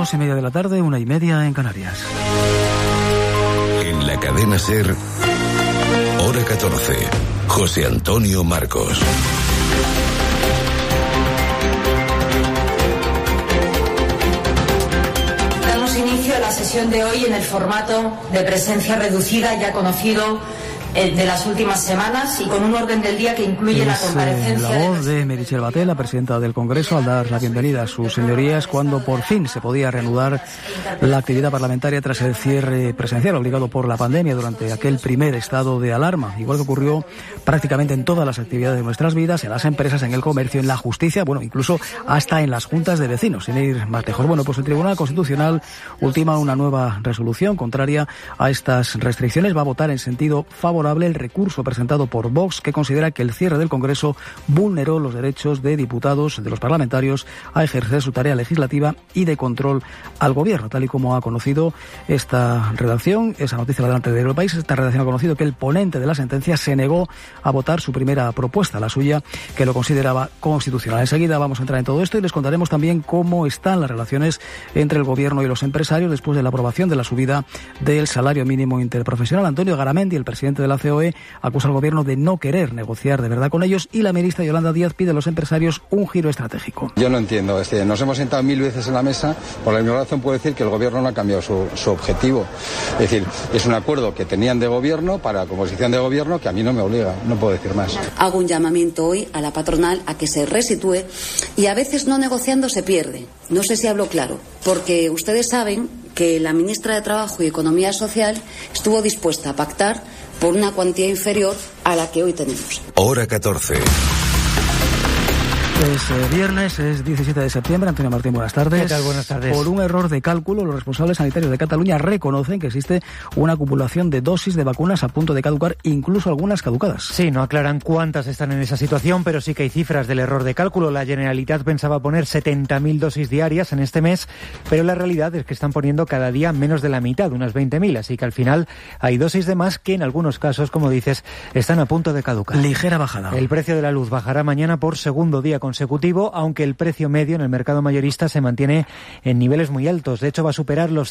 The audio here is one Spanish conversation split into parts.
2:30 de la tarde, 1:30 en Canarias. En la cadena SER, hora 14, José Antonio Marcos. Damos inicio a la sesión de hoy en el formato de presencia reducida ya conocido de las últimas semanas y con un orden del día que incluye la comparecencia la voz de Meritxell Batet, la presidenta del Congreso, al dar la bienvenida a sus señorías cuando por fin se podía reanudar la actividad parlamentaria tras el cierre presencial obligado por la pandemia durante aquel primer estado de alarma, igual que ocurrió prácticamente en todas las actividades de nuestras vidas, en las empresas, en el comercio, en la justicia, bueno, incluso hasta en las juntas de vecinos, sin ir más lejos. Bueno, pues el Tribunal Constitucional ultima una nueva resolución contraria a estas restricciones. Va a votar en sentido favorable el recurso presentado por Vox, que considera que el cierre del Congreso vulneró los derechos de diputados, de los parlamentarios, a ejercer su tarea legislativa y de control al Gobierno. Tal y como ha conocido esta redacción, esa noticia la delante del país, esta redacción ha conocido que el ponente de la sentencia se negó a votar su primera propuesta, la suya, que lo consideraba constitucional. Enseguida vamos a entrar en todo esto y les contaremos también cómo están las relaciones entre el Gobierno y los empresarios después de la aprobación de la subida del salario mínimo interprofesional. Antonio Garamendi, el presidente de la COE, acusa al Gobierno de no querer negociar de verdad con ellos y la ministra Yolanda Díaz pide a los empresarios un giro estratégico. Yo no entiendo, nos hemos sentado 1000 veces en la mesa, por la misma razón puedo decir que el Gobierno no ha cambiado su objetivo. Es decir, es un acuerdo que tenían de Gobierno para la composición de Gobierno que a mí no me obliga, no puedo decir más. Hago un llamamiento hoy a la patronal a que se resitúe y a veces no negociando se pierde. No sé si hablo claro, porque ustedes saben que la ministra de Trabajo y Economía Social estuvo dispuesta a pactar por una cuantía inferior a la que hoy tenemos. Hora 14. Es viernes, es 17 de septiembre. Antonio Martín, buenas tardes. ¿Qué tal? Buenas tardes. Por un error de cálculo, los responsables sanitarios de Cataluña reconocen que existe una acumulación de dosis de vacunas a punto de caducar, incluso algunas caducadas. Sí, no aclaran cuántas están en esa situación, pero sí que hay cifras del error de cálculo. La Generalitat pensaba poner 70.000 dosis diarias en este mes, pero la realidad es que están poniendo cada día menos de la mitad, unas 20.000. Así que al final hay dosis de más que en algunos casos, como dices, están a punto de caducar. Ligera bajada. El precio de la luz bajará mañana por segundo día consecutivo, aunque el precio medio en el mercado mayorista se mantiene en niveles muy altos. De hecho, va a superar los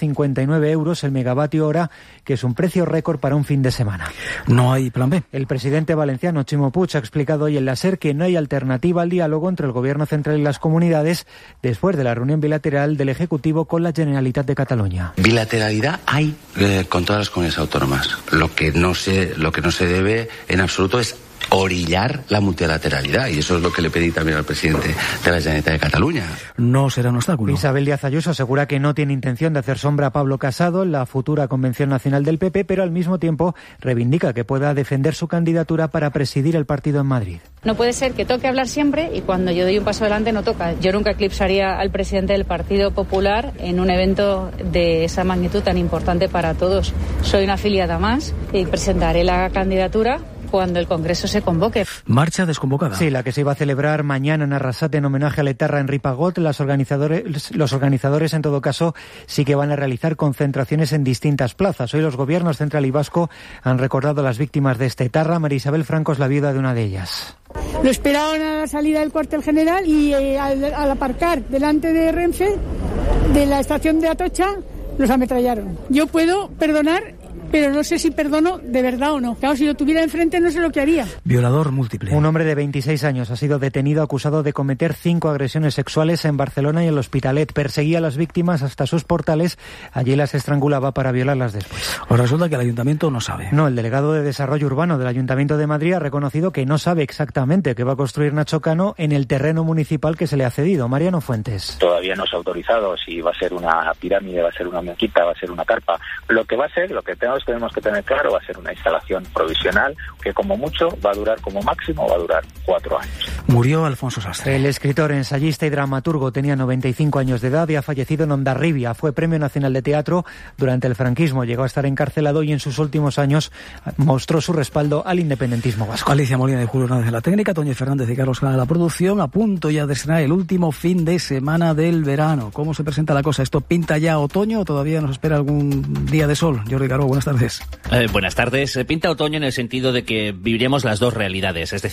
159 euros el megavatio hora, que es un precio récord para un fin de semana. No hay plan B. El presidente valenciano, Ximo Puig, ha explicado hoy en la SER que no hay alternativa al diálogo entre el Gobierno central y las comunidades después de la reunión bilateral del Ejecutivo con la Generalitat de Cataluña. Bilateralidad hay con todas las comunidades autónomas. Lo que no se debe en absoluto es orillar la multilateralidad, y eso es lo que le pedí también al presidente de la Generalitat de Cataluña. No será un obstáculo. Isabel Díaz Ayuso asegura que no tiene intención de hacer sombra a Pablo Casado en la futura Convención Nacional del PP, pero al mismo tiempo reivindica que pueda defender su candidatura para presidir el partido en Madrid. No puede ser que toque hablar siempre y cuando yo doy un paso adelante no toca. Yo nunca eclipsaría al presidente del Partido Popular en un evento de esa magnitud tan importante para todos. Soy una afiliada más y presentaré la candidatura cuando el Congreso se convoque. Marcha desconvocada. Sí, la que se iba a celebrar mañana en Arrasate en homenaje a l'etarra Henri Pagot. Los organizadores, en todo caso, sí que van a realizar concentraciones en distintas plazas. Hoy los gobiernos central y vasco han recordado a las víctimas de este etarra. María Isabel Franco es la viuda de una de ellas. Lo esperaban a la salida del cuartel general y al aparcar delante de Renfe, de la estación de Atocha, los ametrallaron. Yo puedo perdonar, pero no sé si perdono de verdad o no. Claro, si lo tuviera enfrente no sé lo que haría. Violador múltiple. Un hombre de 26 años ha sido detenido acusado de cometer 5 agresiones sexuales en Barcelona y en el Hospitalet. Perseguía a las víctimas hasta sus portales. Allí las estrangulaba para violarlas después. Ahora resulta que el ayuntamiento no sabe. No, el delegado de Desarrollo Urbano del Ayuntamiento de Madrid ha reconocido que no sabe exactamente qué va a construir Nacho Cano en el terreno municipal que se le ha cedido. Mariano Fuentes. Todavía no se ha autorizado si va a ser una pirámide, va a ser una mezquita, va a ser una carpa. Lo que va a ser, lo que tenemos que tener claro, va a ser una instalación provisional que como mucho va a durar, como máximo va a durar 4 años. Murió Alfonso Sastre. El escritor, ensayista y dramaturgo tenía 95 años de edad y ha fallecido en Hondarribia. Fue Premio Nacional de Teatro durante el franquismo. Llegó a estar encarcelado y en sus últimos años mostró su respaldo al independentismo vasco. Alicia Molina y Julio Hernández de la técnica, Toño Fernández y Carlos Cana de la producción. A punto ya de estrenar el último fin de semana del verano. ¿Cómo se presenta la cosa? ¿Esto pinta ya otoño o todavía nos espera algún día de sol? Jordi Caro, buenas tardes. Buenas tardes. Pinta otoño en el sentido de que viviremos las dos realidades, es decir,